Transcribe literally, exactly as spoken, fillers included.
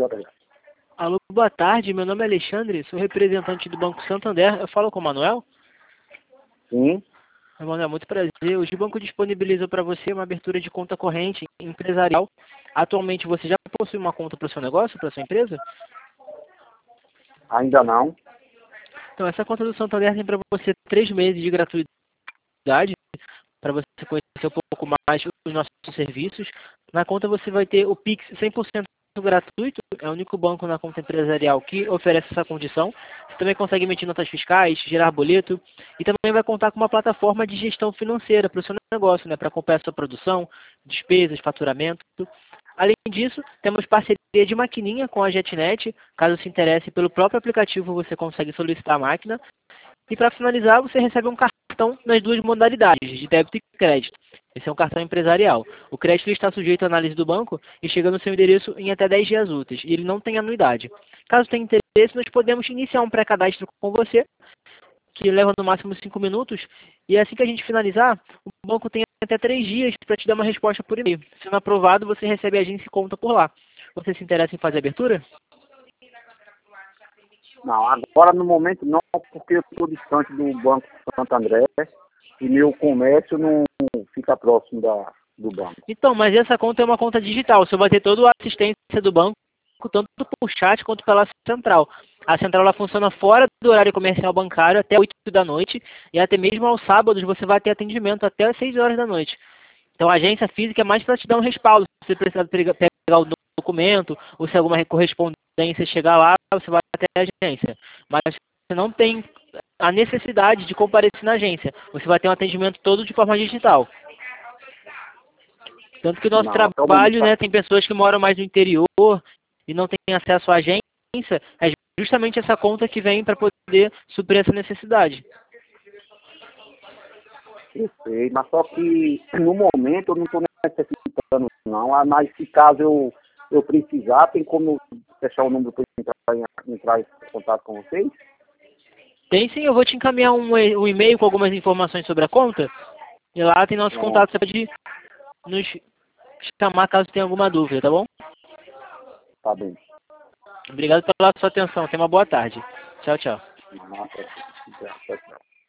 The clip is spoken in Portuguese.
J H. Alô, boa tarde. Meu nome é Alexandre, sou representante do Banco Santander. Eu falo com o Manuel? Sim. Manuel, muito prazer. Hoje o banco disponibilizou para você uma abertura de conta corrente empresarial. Atualmente você já possui uma conta para o seu negócio, para a sua empresa? Ainda não. Então, essa conta do Santander tem para você três meses de gratuidade, para você conhecer um pouco mais os nossos serviços. Na conta você vai ter o Pix cem por cento gratuito, é o único banco na conta empresarial que oferece essa condição. Você também consegue emitir notas fiscais, gerar boleto e também vai contar com uma plataforma de gestão financeira para o seu negócio, né, para acompanhar a sua produção, despesas, faturamento. Além disso, temos parceria de maquininha com a JetNet. Caso se interesse pelo próprio aplicativo, você consegue solicitar a máquina. E para finalizar, você recebe um cartão nas duas modalidades, de débito e crédito. Esse é um cartão empresarial. O crédito está sujeito à análise do banco e chega no seu endereço em até dez dias úteis. E ele não tem anuidade. Caso tenha interesse, nós podemos iniciar um pré-cadastro com você, que leva no máximo cinco minutos. E assim que a gente finalizar, o banco tem até três dias para te dar uma resposta por e-mail. Sendo aprovado, você recebe a agência e conta por lá. Você se interessa em fazer a abertura? Não, agora no momento não, porque eu estou distante do Banco Santo André e meu comércio não fica próximo da, do banco. Então, mas essa conta é uma conta digital. Você vai ter toda a assistência do banco, tanto por chat quanto pela central. A central ela funciona fora do horário comercial bancário até oito da noite e até mesmo aos sábados você vai ter atendimento até as seis horas da noite. Então a agência física é mais para te dar um respaldo. Se você precisar pegar o documento ou se alguma correspondência chegar lá, você vai até a agência. Mas você não tem a necessidade de comparecer na agência. Você vai ter um atendimento todo de forma digital. Tanto que o nosso Não, trabalho, né, tem pessoas que moram mais no interior e não têm acesso à agência, é justamente essa conta que vem para poder suprir essa necessidade. Eu sei, mas só que no momento eu não estou necessitando não, ah, mas se caso eu, eu precisar, tem como deixar o número para entrar em, entrar em contato com vocês? Tem sim, eu vou te encaminhar um, e- um e-mail com algumas informações sobre a conta e lá tem nosso Pronto, contato, você pode nos chamar caso tenha alguma dúvida, tá bom? tá bem. Obrigado pela sua atenção, tenha uma boa tarde. Tchau, tchau. Nossa, tchau, tchau.